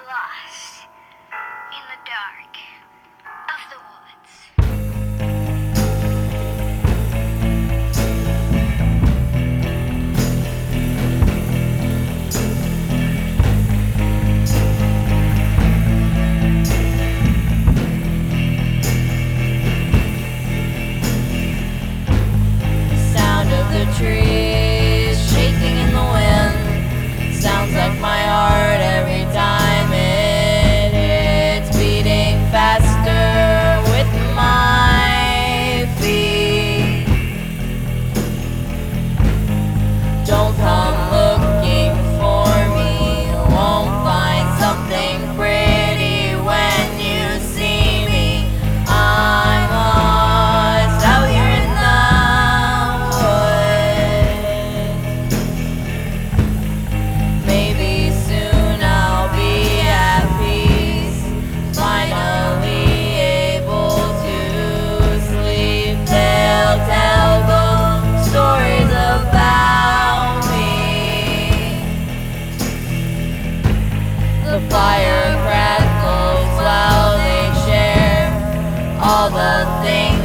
lost in the dark of the woods. Sound of the trees shaking in the wind sounds like my heart every time it hits, beating faster with my feet. Don't come looking for me, you won't find something pretty when you see me. I'm lost out here in the woods. Maybe soon I'll be at peace, finally able to sleep. They'll tell the stories about me. The fire crackles while they share all the things